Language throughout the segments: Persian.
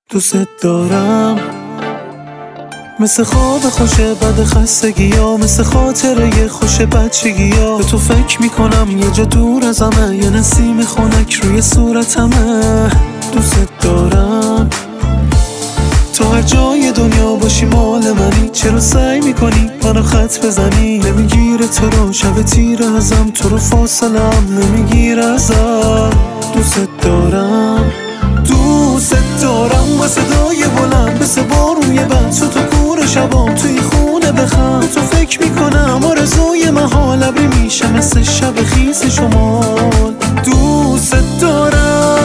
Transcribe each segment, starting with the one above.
دوست دارم مثل خواب خوشه بعد خستگی ها، مثل خاطره خوش بچگی ها. به تو فکر میکنم یه جا دور از همه، یه نسیم خنک روی صورتمه. دوست دارم تو هر جای دنیا باشی مال منی. چرا سعی میکنی منو خط بزنی؟ نمیگیره تو رو شب تیر ازم، تو رو فاصله هم نمیگیره ازم. دوست دارم دوست دارم با صدای بلند مثل باروی بند، تو کور شبام توی خونه بخند. تو فکر میکنم آرزوی محال ابری میشه مثل شب خیس شمال. دوست دارم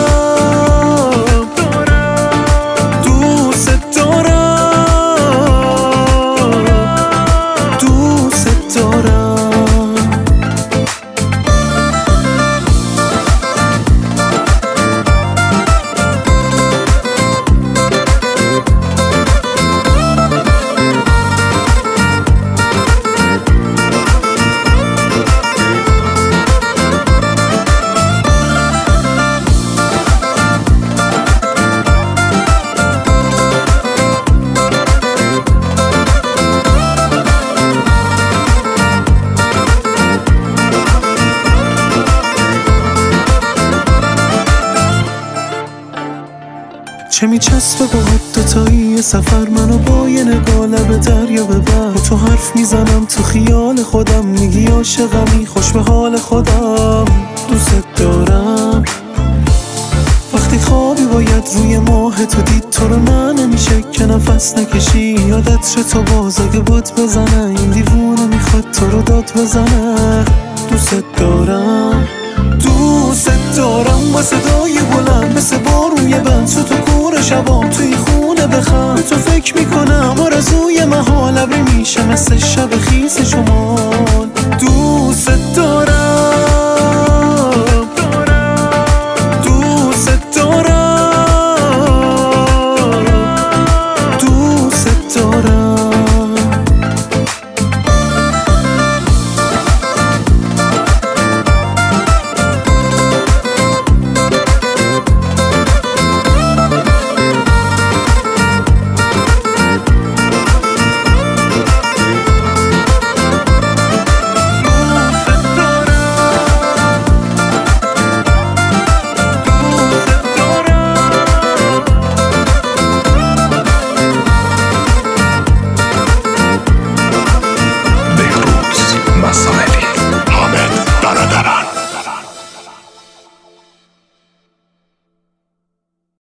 دوست دارم دوست دارم. چه میچسبه با دوتایی سفر، منو با یه نگاه لب دریا ببر. با تو حرف میزنم تو خیال خودم، میگی عاشقمی خوش به حال خودم. دوست دارم وقتی خوابی باید روی ماه تو دید، تو رو نه نمیشه که نفس نکشی. یادت چه تو باز اگه باد بزنه، این دیوونه میخواد تو رو داد بزنه. دوست دارم دوست دارم با صدای بلند مثل باروی بند، تو کور شبام توی خونه بخند. تو فکر میکنم آرزوی محال ابری میشه مثل شب خیس شما.